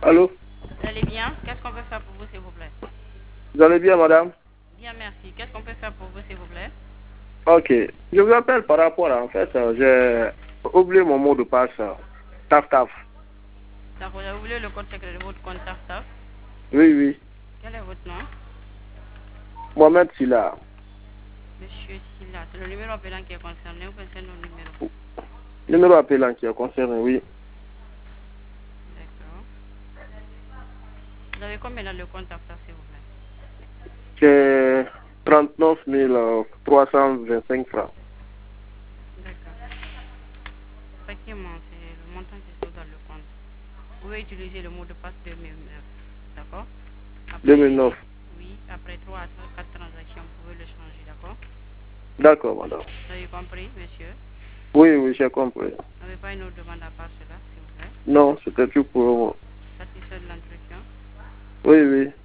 Allô? Vous allez bien? Qu'est-ce qu'on peut faire pour vous, s'il vous plaît? Vous allez bien, madame? Bien, merci. Qu'est-ce qu'on peut faire pour vous, s'il vous plaît? Ok. Je vous appelle par rapport à, en fait, j'ai oublié mon mot de passe. Taf taf. D'accord, vous voulez le code secret de votre compte TAF? Oui, oui. Quel est votre nom? Mohamed Silla. Monsieur Silla. C'est le numéro appelant qui est concerné ou c'est nos numéros? Numéro appelant qui est concerné, oui. D'accord. Vous avez combien dans le compte TAF, s'il vous plaît? C'est 39 325 francs. D'accord. Effectivement, c'est le montant qui se trouve dans le compte. Vous pouvez utiliser le mot de passe 2009. D'accord? Après, 2009. oui, après 3 à 4 transactions, vous pouvez le changer, d'accord? D'accord, madame. Vous avez compris, monsieur? Oui, oui, j'ai compris. Vous n'avez pas une autre demande à part cela, s'il vous plaît? Non, c'était tout pour moi. Satisfait de l'entretien? Oui, oui.